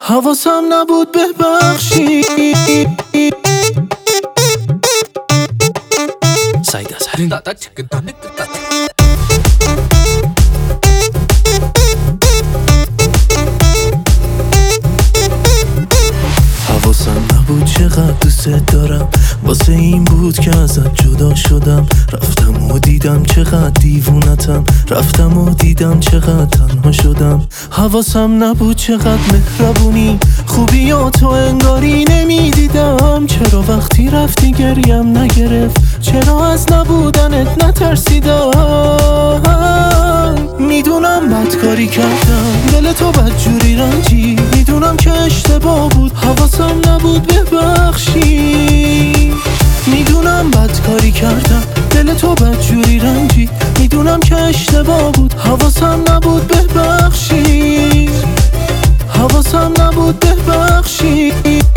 حواسم نبود ببخشی سعید اظهری. حواسم نبود چقدر دوست دارم، واسه این بود که ازت جدا شدم. رفتم و دیدم چقدر دیوونتم، رفتم و دیدم چقدر تنها شدم. حواسم نبود چقدر مهربونی، خوبیاتو انگاری نمیدیدم. چرا وقتی رفتی گریم نگرفت، چرا از نبودنت نترسیدم. میدونم بدکاری کردم، دل تو بدجوری رنجی، میدونم که اشتباه بود، حواسم نبود ببخشی. میدونم بدکاری کردم، دل تو بدجوری رنجی، میدونم که اشتباه بود، حواسم نبود ببخشی. حواسم نبود ببخشی.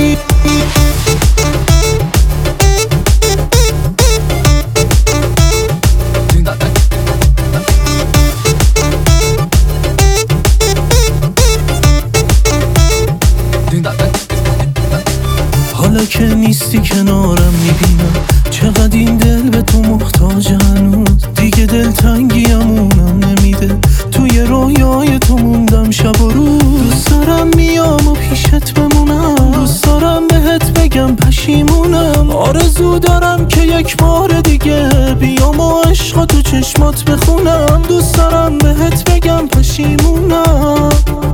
حالا که نیستی کنارم میبینم چقدر این دل به تو محتاج هنوز. دیگه دلتنگیمونم نمیده، توی رویای تو موندم شب و روز. دوست دارم میام و پیشت بمونم، دوست دارم بهت بگم پشیمونم. آرزو دارم که یک بار دیگه بیام و عشق تو چشمات بخونم. دوست دارم بهت بگم پشیمونم.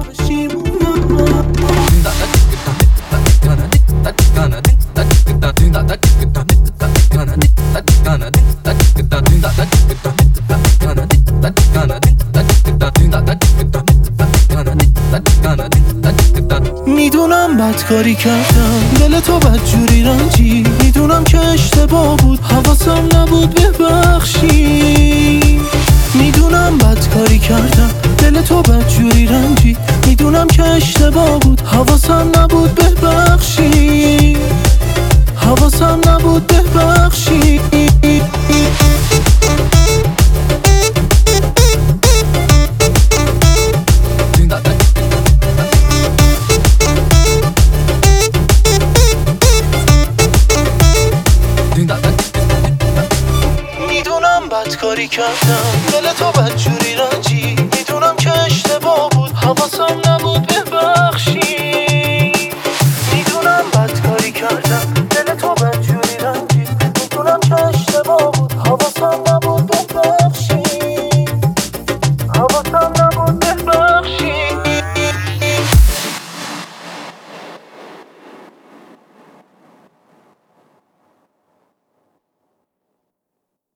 میدونم بدکاری کردم، دل تو بدجوری رنجی، میدونم که اشتباه بود، حواسم نبود ببخشی. میدونم بدکاری کردم، دل تو بدجوری رنجی، میدونم که اشتباه بود، حواسم نبود ببخشی. حواسم نبود ببخشی. میدونم بدکاری کردم، دل تو بدجوری رنجی، میدونم که اشتباه بود، حواسم نبود